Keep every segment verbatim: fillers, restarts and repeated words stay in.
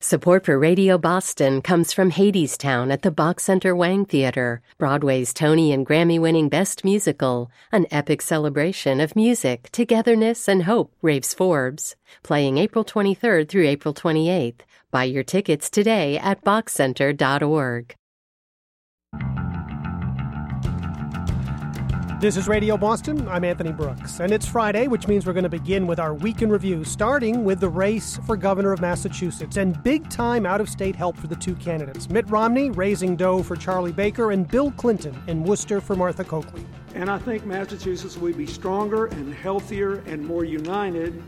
Support for Radio Boston comes from Hadestown at the Bach Center Wang Theater, Broadway's Tony and Grammy-winning Best Musical, an epic celebration of music, togetherness, and hope, raves Forbes. Playing April twenty-third through April twenty-eighth. Buy your tickets today at bach center dot org. This is Radio Boston. I'm Anthony Brooks, and it's Friday, which means we're going to begin with our Week in Review, starting with the race for governor of Massachusetts and big-time out-of-state help for the two candidates. Mitt Romney raising dough for Charlie Baker and Bill Clinton in Worcester for Martha Coakley. And I think Massachusetts will be stronger and healthier and more united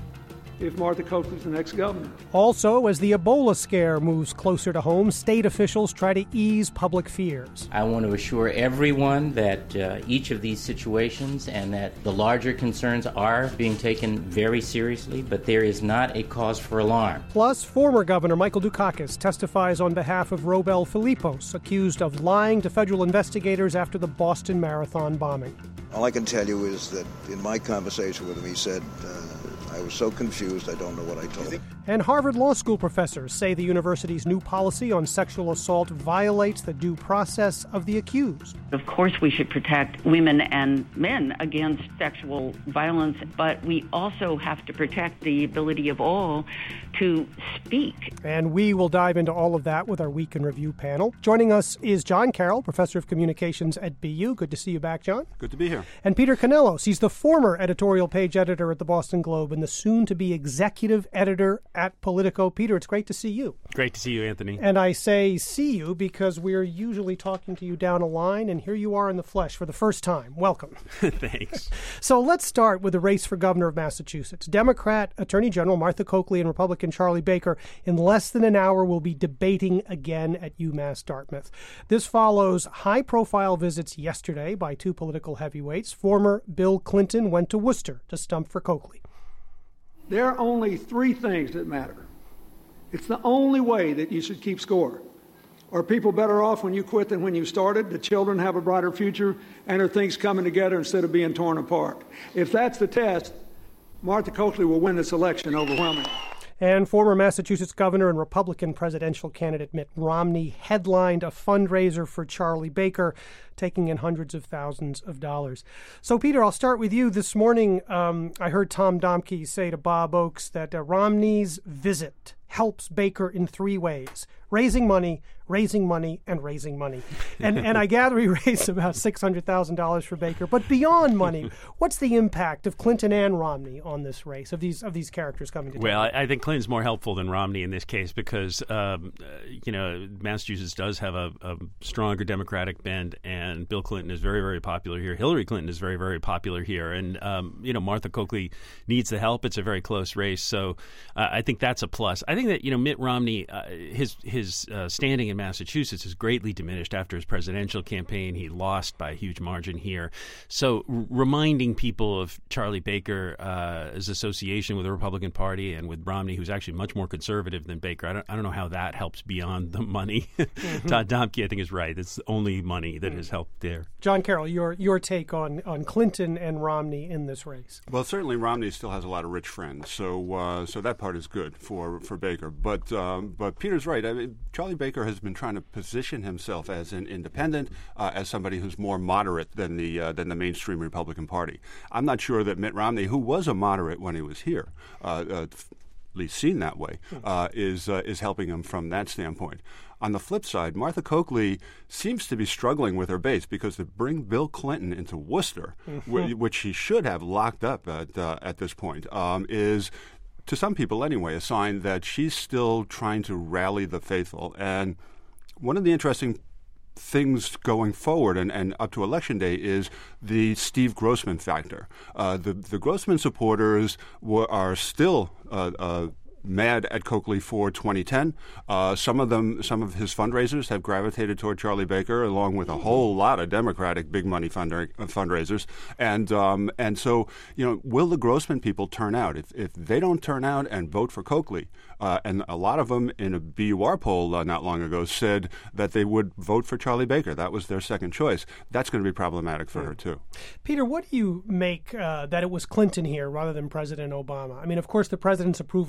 if Martha Coakley's the next governor. Also, as the Ebola scare moves closer to home, state officials try to ease public fears. I want to assure everyone that uh, each of these situations and that the larger concerns are being taken very seriously, but there is not a cause for alarm. Plus, former Governor Michael Dukakis testifies on behalf of Robel Philippos, accused of lying to federal investigators after the Boston Marathon bombing. All I can tell you is that in my conversation with him, he said, uh, I was so confused, I don't know what I told him. And Harvard Law School professors say the university's new policy on sexual assault violates the due process of the accused. Of course, we should protect women and men against sexual violence, but we also have to protect the ability of all to speak. And we will dive into all of that with our Week in Review panel. Joining us is John Carroll, professor of communications at B U. Good to see you back, John. Good to be here. And Peter Canellos. He's the former editorial page editor at the Boston Globe and the soon-to-be executive editor at Politico. Peter, it's great to see you. Great to see you, Anthony. And I say see you because we're usually talking to you down a line, and here you are in the flesh for the first time. Welcome. Thanks. So let's start with the race for governor of Massachusetts. Democrat Attorney General Martha Coakley and Republican Charlie Baker in less than an hour will be debating again at UMass Dartmouth. This follows high-profile visits yesterday by two political heavyweights. Former Bill Clinton went to Worcester to stump for Coakley. There are only three things that matter. It's the only way that you should keep score. Are people better off when you quit than when you started? Do children have a brighter future? And are things coming together instead of being torn apart? If that's the test, Martha Coakley will win this election overwhelmingly. And former Massachusetts governor and Republican presidential candidate Mitt Romney headlined a fundraiser for Charlie Baker, taking in hundreds of thousands of dollars. So, Peter, I'll start with you. This morning, um, I heard Tom Domke say to Bob Oakes that uh, Romney's visit helps Baker in three ways: raising money, raising money, and raising money. And and I gather he raised about six hundred thousand dollars for Baker. But beyond money, what's the impact of Clinton and Romney on this race, of these of these characters coming together? Well, I, I think Clinton's more helpful than Romney in this case because, um, uh, you know, Massachusetts does have a, a stronger Democratic bend, and Bill Clinton is very, very popular here. Hillary Clinton is very, very popular here. And, um, you know, Martha Coakley needs the help. It's a very close race. So uh, I think that's a plus. I think that, you know, Mitt Romney, uh, his, his uh, standing in Massachusetts is greatly diminished after his presidential campaign. He lost by a huge margin here. So r- reminding people of Charlie Baker, uh, his association with the Republican Party and with Romney, who's actually much more conservative than Baker, I don't, I don't know how that helps beyond the money. Mm-hmm. Todd Domke, I think, is right. It's the only money that mm-hmm. has helped there. John Carroll, your your take on, on Clinton and Romney in this race? Well, certainly Romney still has a lot of rich friends, so uh, so that part is good for, for Baker. But um, but Peter's right. I mean, Charlie Baker has been trying to position himself as an independent, uh, as somebody who's more moderate than the uh, than the mainstream Republican Party. I'm not sure that Mitt Romney, who was a moderate when he was here, uh, uh, at least seen that way, uh, is uh, is helping him from that standpoint. On the flip side, Martha Coakley seems to be struggling with her base because to bring Bill Clinton into Worcester, mm-hmm. w- which he should have locked up at uh, at this point, um, is, to some people anyway, a sign that she's still trying to rally the faithful. And one of the interesting things going forward and, and up to Election Day is the Steve Grossman factor. Uh, the, the Grossman supporters were, are still uh, uh, mad at Coakley for twenty ten. Uh, some of them, some of his fundraisers have gravitated toward Charlie Baker, along with a whole lot of Democratic big money funder, uh, fundraisers. And um, and so, you know, will the Grossman people turn out? If if they don't turn out and vote for Coakley, uh, and a lot of them in a B U R poll uh, not long ago said that they would vote for Charlie Baker. That was their second choice. That's going to be problematic for her too. Peter, what do you make uh, that it was Clinton here rather than President Obama? I mean, of course, the president's approval ratings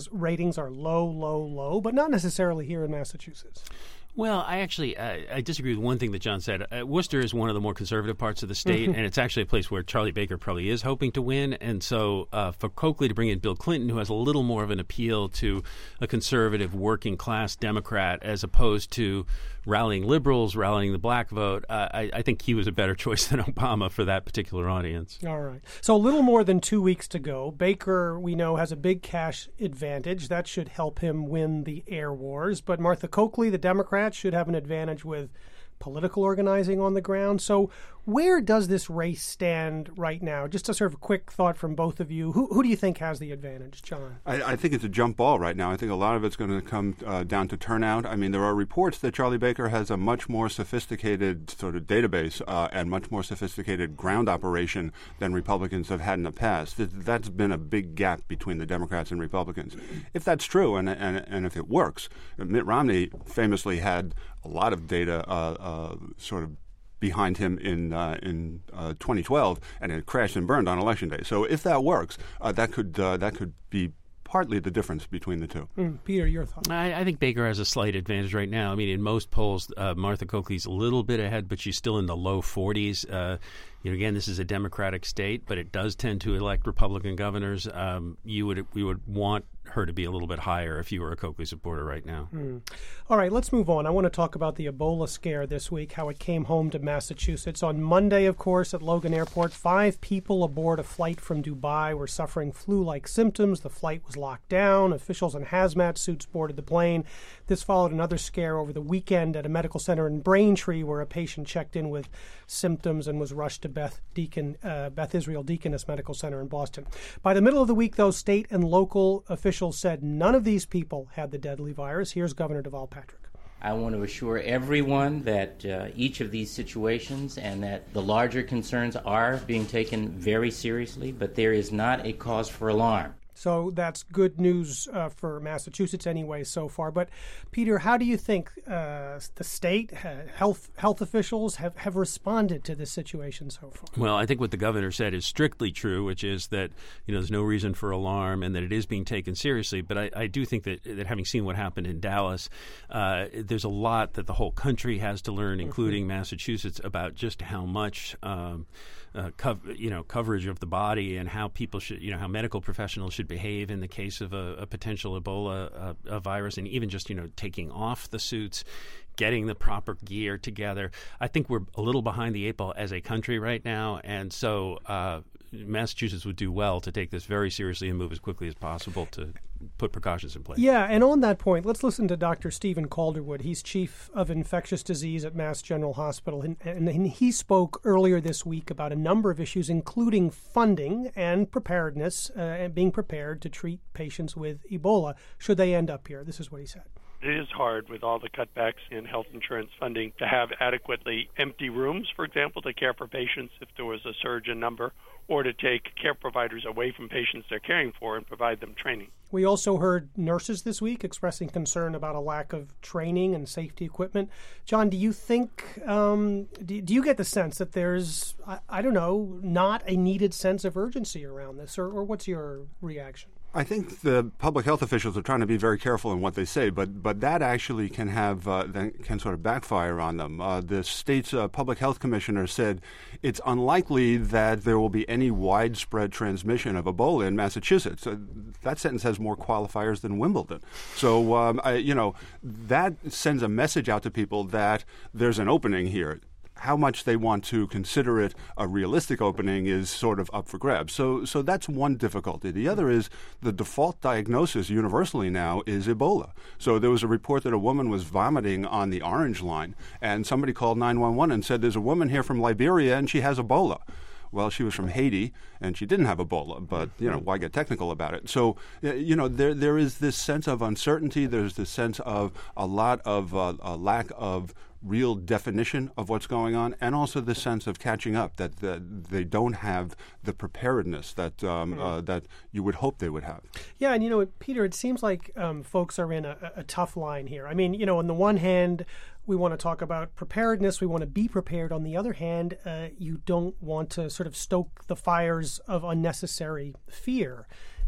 those ratings are low, low, low, but not necessarily here in Massachusetts. Well, I actually uh, I disagree with one thing that John said. Uh, Worcester is one of the more conservative parts of the state, and it's actually a place where Charlie Baker probably is hoping to win. And so uh, for Coakley to bring in Bill Clinton, who has a little more of an appeal to a conservative working-class Democrat as opposed to rallying liberals, rallying the black vote, uh, I, I think he was a better choice than Obama for that particular audience. All right. So a little more than two weeks to go. Baker, we know, has a big cash advantage. That should help him win the air wars. But Martha Coakley, the Democrat, should have an advantage with political organizing on the ground. So where does this race stand right now? Just a sort of quick thought from both of you. Who, who do you think has the advantage, John? I, I think it's a jump ball right now. I think a lot of it's going to come uh, down to turnout. I mean, there are reports that Charlie Baker has a much more sophisticated sort of database uh, and much more sophisticated ground operation than Republicans have had in the past. Th- that's been a big gap between the Democrats and Republicans. If that's true, and and, and if it works, Mitt Romney famously had a lot of data uh, uh, sort of behind him in uh, in uh, twenty twelve, and it crashed and burned on Election Day. So if that works, uh, that could uh, that could be partly the difference between the two. Mm, Peter, your thoughts? I, I think Baker has a slight advantage right now. I mean, in most polls, uh, Martha Coakley's a little bit ahead, but she's still in the low forties. Uh, you know, again, this is a Democratic state, but it does tend to elect Republican governors. Um, you would we would want her to be a little bit higher if you were a Coakley supporter right now. Mm. All right, let's move on. I want to talk about the Ebola scare this week, how it came home to Massachusetts. On Monday, of course, at Logan Airport, five people aboard a flight from Dubai were suffering flu-like symptoms. The flight was locked down. Officials in hazmat suits boarded the plane. This followed another scare over the weekend at a medical center in Braintree, where a patient checked in with symptoms and was rushed to Beth Deacon, uh, Beth Israel Deaconess Medical Center in Boston. By the middle of the week, though, state and local officials said none of these people had the deadly virus. Here's Governor Deval Patrick. I want to assure everyone that uh, each of these situations and that the larger concerns are being taken very seriously, but there is not a cause for alarm. So that's good news uh, for Massachusetts anyway so far. But, Peter, how do you think uh, the state, uh, health health officials have, have responded to this situation so far? Well, I think what the governor said is strictly true, which is that, you know, there's no reason for alarm and that it is being taken seriously. But I, I do think that, that having seen what happened in Dallas, uh, there's a lot that the whole country has to learn, including mm-hmm. Massachusetts, about just how much um, uh, co- you know, coverage of the body and how people should, you know, how medical professionals should behave in the case of a, a potential Ebola uh, a virus, and even just, you know, taking off the suits, getting the proper gear together. I think we're a little behind the eight ball as a country right now, and so uh, Massachusetts would do well to take this very seriously and move as quickly as possible to put precautions in place. Yeah, and on that point, let's listen to Doctor Stephen Calderwood. He's chief of infectious disease at Mass General Hospital, and, and he spoke earlier this week about a number of issues, including funding and preparedness, uh, and being prepared to treat patients with Ebola should they end up here. This is what he said. It is hard with all the cutbacks in health insurance funding to have adequately empty rooms, for example, to care for patients if there was a surge in number, or to take care providers away from patients they're caring for and provide them training. We also heard nurses this week expressing concern about a lack of training and safety equipment. John, do you think, um, do, do you get the sense that there's, I, I don't know, not a needed sense of urgency around this, or, or what's your reaction? I think the public health officials are trying to be very careful in what they say, but but that actually can have uh, can sort of backfire on them. Uh, the state's uh, public health commissioner said it's unlikely that there will be any widespread transmission of Ebola in Massachusetts. Uh, that sentence has more qualifiers than Wimbledon. So um, I, you know that sends a message out to people that there's an opening here. How much they want to consider it a realistic opening is sort of up for grabs. So so that's one difficulty. The other is the default diagnosis universally now is Ebola. So there was a report that a woman was vomiting on the Orange Line, and somebody called nine one one and said, there's a woman here from Liberia and she has Ebola. Well, she was from Haiti, and she didn't have Ebola, but, you know, why get technical about it? So, you know, there there is this sense of uncertainty. There's this sense of a lot of uh, a lack of real definition of what's going on, and also the sense of catching up, that, that they don't have the preparedness that um, mm-hmm. uh, that you would hope they would have. Yeah, and, you know, Peter, it seems like um, folks are in a, a tough line here. I mean, you know, on the one hand, we want to talk about preparedness. We want to be prepared. On the other hand, uh, you don't want to sort of stoke the fires of unnecessary fear.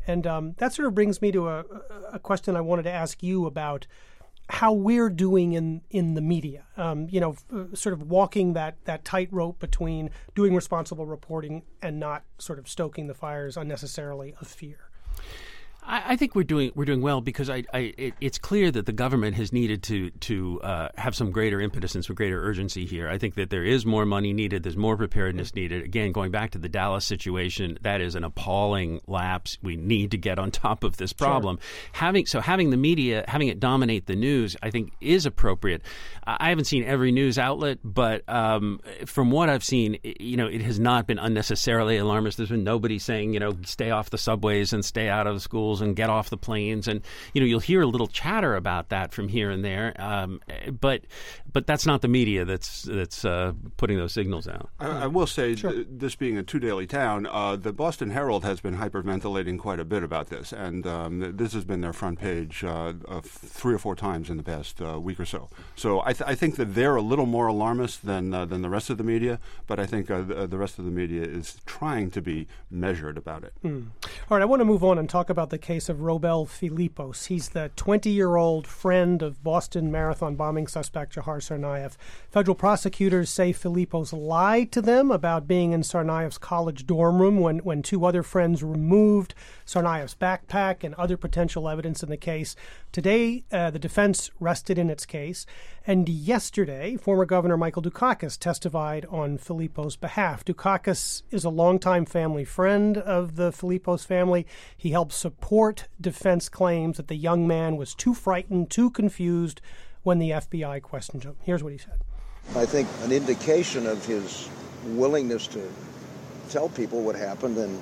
And um, that sort of brings me to a, a question I wanted to ask you about how we're doing in, in the media, um, you know, f- sort of walking that, that tightrope between doing responsible reporting and not sort of stoking the fires unnecessarily of fear. I, I think we're doing we're doing well because I, I it, it's clear that the government has needed to to uh, have some greater impetus and some greater urgency here. I think that there is more money needed. There's more preparedness needed. Again, going back to the Dallas situation, that is an appalling lapse. We need to get on top of this problem. Sure. Having so having the media, having it dominate the news, I think is appropriate. I haven't seen every news outlet, but um, from what I've seen, you know, it has not been unnecessarily alarmist. There's been nobody saying, you know, stay off the subways and stay out of the schools and get off the planes, and you know you'll hear a little chatter about that from here and there, um, but but that's not the media that's that's uh, putting those signals out. I, I will say, sure. th- this being a two-daily town, uh, the Boston Herald has been hyperventilating quite a bit about this, and um, th- this has been their front page uh, of three or four times in the past uh, week or so. So I, th- I think that they're a little more alarmist than uh, than the rest of the media, but I think uh, the, the rest of the media is trying to be measured about it. Mm. All right, I want to move on and talk about the case of Robel Philippos. He's the twenty-year-old friend of Boston Marathon bombing suspect Jahar Tsarnaev. Federal prosecutors say Philippos lied to them about being in Tsarnaev's college dorm room when, when two other friends removed Tsarnaev's backpack and other potential evidence in the case. Today, uh, the defense rested in its case, and yesterday, former Governor Michael Dukakis testified on Philippos' behalf. Dukakis is a longtime family friend of the Philippos family. He helped support defense claims that the young man was too frightened, too confused when the F B I questioned him. Here's what he said. I think an indication of his willingness to tell people what happened and,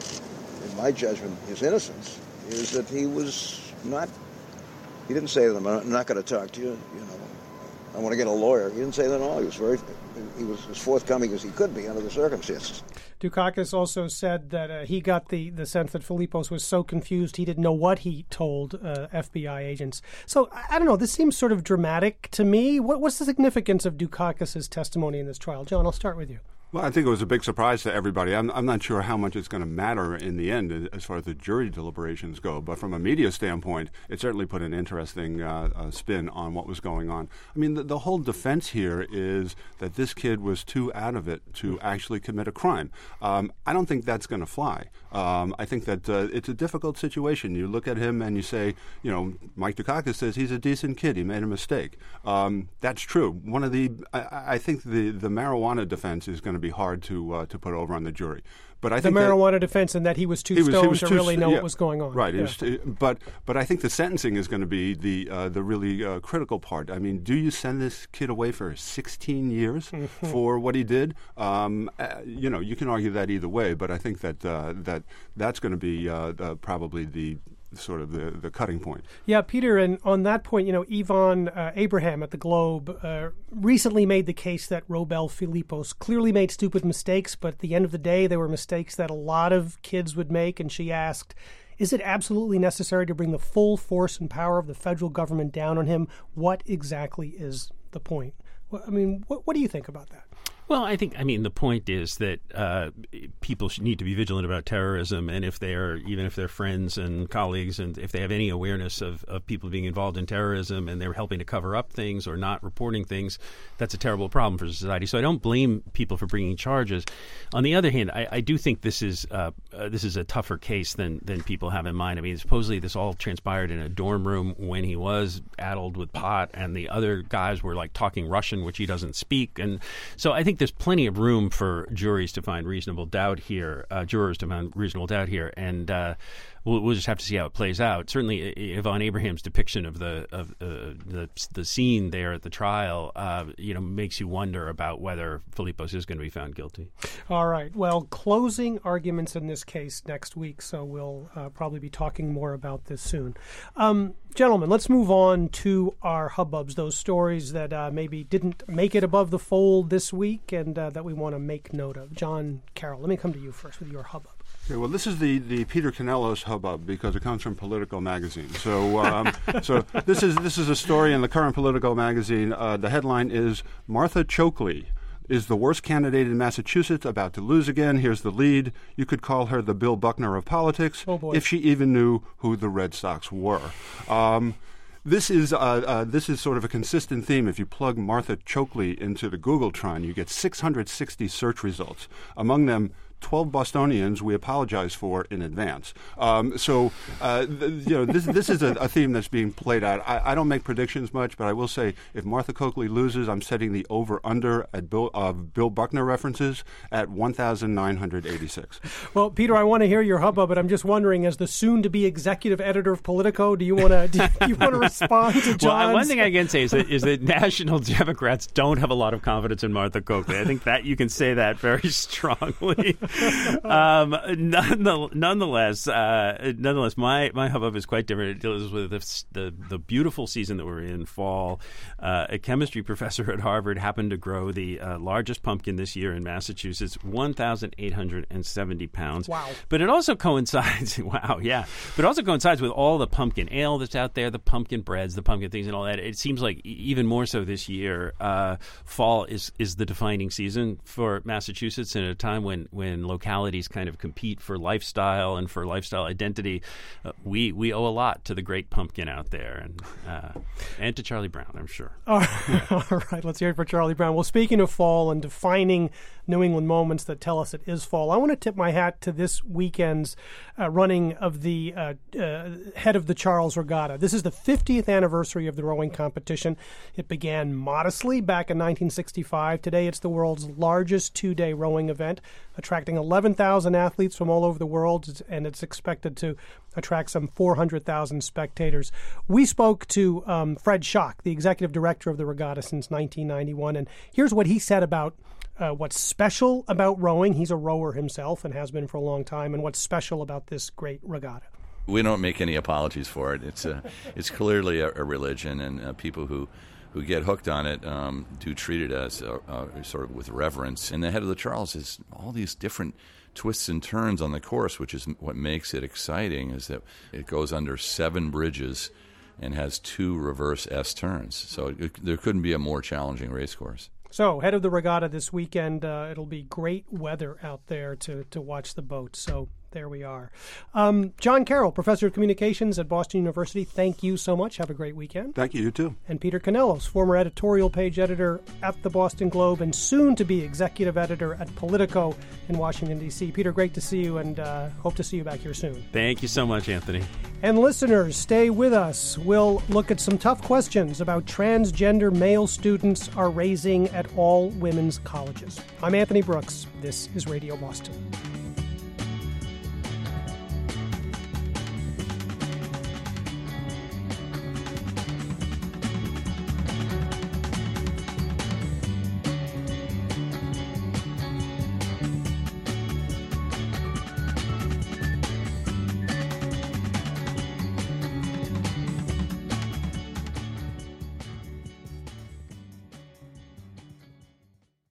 in my judgment, his innocence, is that he was not, he didn't say to them, I'm not going to talk to you, you know, I want to get a lawyer. He didn't say that at all. He was very, he was as forthcoming as he could be under the circumstances. Dukakis also said that uh, he got the, the sense that Philippos was so confused he didn't know what he told uh, F B I agents. So, I, I don't know, this seems sort of dramatic to me. What, what's the significance of Dukakis' testimony in this trial? John, I'll start with you. Well, I think it was a big surprise to everybody. I'm, I'm not sure how much it's going to matter in the end as far as the jury deliberations go. But from a media standpoint, it certainly put an interesting uh, uh, spin on what was going on. I mean, the, the whole defense here is that this kid was too out of it to actually commit a crime. Um, I don't think that's going to fly. Um, I think that uh, it's a difficult situation. You look at him and you say, you know, Mike Dukakis says he's a decent kid. He made a mistake. Um, that's true. One of the, I, I think the, the marijuana defense is going to be hard to uh, to put over on the jury. But I the think marijuana defense and that he was too he was, stoned he was to too, really know yeah, what was going on. Right. Yeah. Was, but but I think the sentencing is going to be the uh, the really uh, critical part. I mean, do you send this kid away for sixteen years mm-hmm. for what he did? Um, uh, you know, you can argue that either way, but I think that uh, that that's going to be uh, uh, probably the sort of the, the cutting point. Yeah, Peter, and on that point, you know, Yvonne uh, Abraham at the Globe uh, recently made the case that Robel Philippos clearly made stupid mistakes, but at the end of the day, they were mistakes that a lot of kids would make, and she asked, is it absolutely necessary to bring the full force and power of the federal government down on him? What exactly is the point? Well, I mean, what, what do you think about that? Well, I think, I mean, the point is that uh, people should need to be vigilant about terrorism, and if they are, even if they're friends and colleagues, and if they have any awareness of, of people being involved in terrorism and they're helping to cover up things or not reporting things, that's a terrible problem for society. So I don't blame people for bringing charges. On the other hand, I, I do think this is uh, uh, this is a tougher case than, than people have in mind. I mean, supposedly this all transpired in a dorm room when he was addled with pot, and the other guys were like talking Russian, which he doesn't speak. And so I think there's plenty of room for juries to find reasonable doubt here, uh, jurors to find reasonable doubt here, and uh, we'll, we'll just have to see how it plays out. Certainly, Yvonne Abraham's depiction of the of uh, the the scene there at the trial, uh, you know, makes you wonder about whether Philippos is going to be found guilty. All right. Well, closing arguments in this case next week, so we'll uh, probably be talking more about this soon. Um, gentlemen, let's move on to our hubbubs, those stories that uh, maybe didn't make it above the fold this week and uh, that we want to make note of. John Carroll, let me come to you first with your hubbub. Okay, well, this is the, the Peter Canellos hubbub because it comes from Politico magazine. So, um, so this is this is a story in the current Politico magazine. Uh, the headline is Martha Chokley, is the worst candidate in Massachusetts, about to lose again. Here's the lead. You could call her the Bill Buckner of politics, oh boy. if she even knew who the Red Sox were. Um, This is uh, uh, this is sort of a consistent theme. If you plug Martha Chokley into the Googletron, you get six hundred sixty search results. Among them, twelve Bostonians we apologize for in advance. Um, so, uh, th- you know, this this is a, a theme that's being played out. I, I don't make predictions much, but I will say if Martha Chokley loses, I'm setting the over-under at Bill, uh, Bill Buckner references at one thousand nine hundred eighty-six. Well, Peter, I want to hear your hubbub, but I'm just wondering, as the soon-to-be executive editor of Politico, do you want to do you want to respond to John's? Well, one thing I can say is that, is that national Democrats don't have a lot of confidence in Martha Chokley. I think that you can say that very strongly. um, nonetheless, uh, nonetheless, my, my hubbub is quite different. It deals with the, the, the beautiful season that we're in, fall. Uh, a chemistry professor at Harvard happened to grow the uh, largest pumpkin this year in Massachusetts, one thousand eight hundred seventy pounds. Wow. But it also coincides, wow, yeah. But it also coincides with all the pumpkin ale that's out there, the pumpkin breads, the pumpkin things and all that. It seems like even more so this year, uh, fall is, is the defining season for Massachusetts, and at a time when, when localities kind of compete for lifestyle and for lifestyle identity. Uh, we we owe a lot to the great pumpkin out there, and uh, and to Charlie Brown, I'm sure. All right, all right, let's hear it for Charlie Brown. Well, speaking of fall and defining New England moments that tell us it is fall, I want to tip my hat to this weekend's uh, running of the uh, uh, Head of the Charles Regatta. This is the fiftieth anniversary of the rowing competition. It began modestly back in nineteen sixty-five. Today it's the world's largest two-day rowing event, attracting eleven thousand athletes from all over the world, and it's expected to attract some four hundred thousand spectators. We spoke to um, Fred Schock, the executive director of the regatta since nineteen ninety-one, and here's what he said about uh, what's special about rowing. He's a rower himself and has been for a long time, and what's special about this great regatta. We don't make any apologies for it. It's a, it's clearly a, a religion, and uh, people who who get hooked on it um, do treat it as uh, uh, sort of with reverence. And the Head of the Charles is all these different twists and turns on the course, which is what makes it exciting, is that it goes under seven bridges and has two reverse S turns. So it, there couldn't be a more challenging race course. So, Head of the Regatta this weekend. Uh, it'll be great weather out there to, to watch the boat. So there we are. Um, John Carroll, Professor of Communications at Boston University, thank you so much. Have a great weekend. Thank you, you too. And Peter Canellos, former editorial page editor at the Boston Globe and soon to be executive editor at Politico in Washington, D C. Peter, great to see you, and uh, hope to see you back here soon. Thank you so much, Anthony. And listeners, stay with us. We'll look at some tough questions about transgender male students are raising at all women's colleges. I'm Anthony Brooks. This is Radio Boston.